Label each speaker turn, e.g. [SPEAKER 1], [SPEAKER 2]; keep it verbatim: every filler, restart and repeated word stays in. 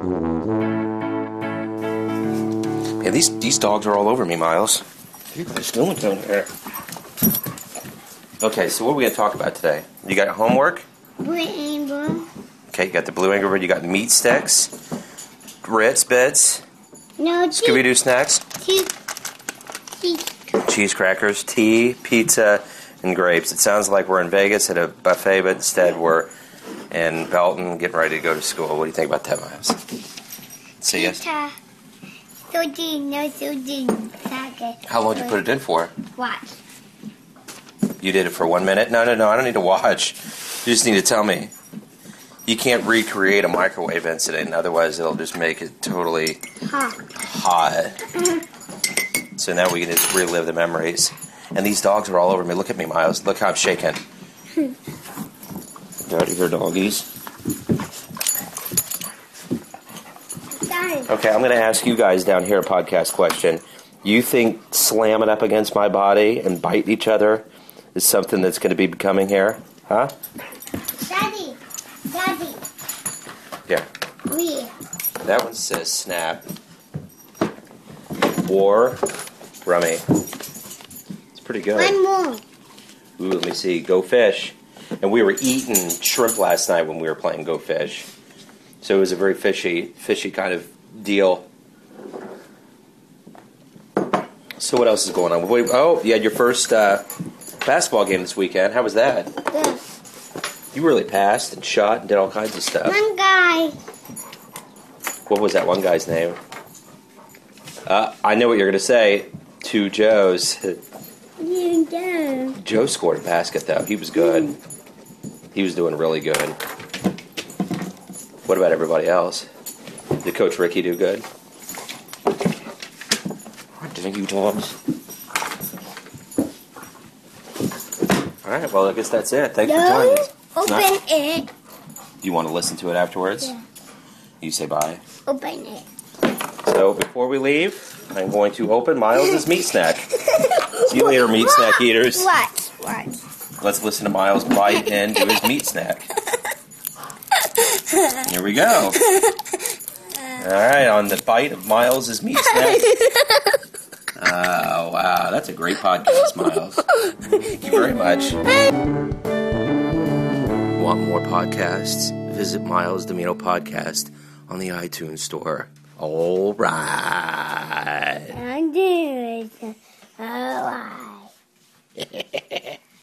[SPEAKER 1] Yeah, these these dogs are all over me, Miles. What are you guys doing down here? Okay, so what are we going to talk about today? You got homework?
[SPEAKER 2] Blue Amber.
[SPEAKER 1] Okay, you got the Blue Angry Bird. You got meat sticks, Ritz Bits,
[SPEAKER 2] No,
[SPEAKER 1] Scooby-Doo snacks,
[SPEAKER 2] cheese. Cheese.
[SPEAKER 1] cheese crackers, tea, pizza, and grapes. It sounds like we're in Vegas at a buffet, but instead we're in Belton getting ready to go to school. What do you think about that, Miles? Say yes.
[SPEAKER 2] Pizza. Sodium, no sodium. Packet.
[SPEAKER 1] How long did you put it in for?
[SPEAKER 2] Watch.
[SPEAKER 1] You did it for one minute? No, no, no, I don't need to watch. You just need to tell me. You can't recreate a microwave incident, otherwise it'll just make it totally
[SPEAKER 2] Hot.
[SPEAKER 1] hot. So now we can just relive the memories. And these dogs are all over me. Look at me, Miles. Look how I'm shaking. Get out of here, doggies.
[SPEAKER 2] Done.
[SPEAKER 1] Okay, I'm going to ask you guys down here a podcast question. You think slamming up against my body and biting each other is something that's going to be becoming here? Huh?
[SPEAKER 2] Daddy. Daddy.
[SPEAKER 1] Here.
[SPEAKER 2] We.
[SPEAKER 1] That one says snap. Or rummy. It's pretty good.
[SPEAKER 2] One more.
[SPEAKER 1] Ooh, let me see. Go fish. And we were eating shrimp last night when we were playing Go Fish. So it was a very fishy, fishy kind of deal. So what else is going on? Wait, oh, you had your first uh, basketball game this weekend. How was that?
[SPEAKER 2] Good.
[SPEAKER 1] You really passed and shot and did all kinds of stuff.
[SPEAKER 2] One guy.
[SPEAKER 1] What was that one guy's name? Uh, I know what you're going to say. Two Joes.
[SPEAKER 2] You go.
[SPEAKER 1] Joe scored a basket, though. He was good. He was doing really good. What about everybody else? Did Coach Ricky do good? Didn't you, Toms? All right, well, I guess that's it. Thanks for joining us.
[SPEAKER 2] Open
[SPEAKER 1] Not-
[SPEAKER 2] it.
[SPEAKER 1] You want to listen to it afterwards?
[SPEAKER 2] Yeah.
[SPEAKER 1] You say bye.
[SPEAKER 2] Open it.
[SPEAKER 1] So before we leave, I'm going to open Miles' meat snack. See you later, meat snack eaters.
[SPEAKER 2] Watch. Watch.
[SPEAKER 1] Let's listen to Miles bite into his meat snack. Here we go. All right, on the bite of Miles' meat snack. Oh, wow. That's a great podcast, Miles. Thank you very much. Want more podcasts? Visit Miles Domino Podcast on the iTunes Store. All right.
[SPEAKER 2] I'm doing it. All right.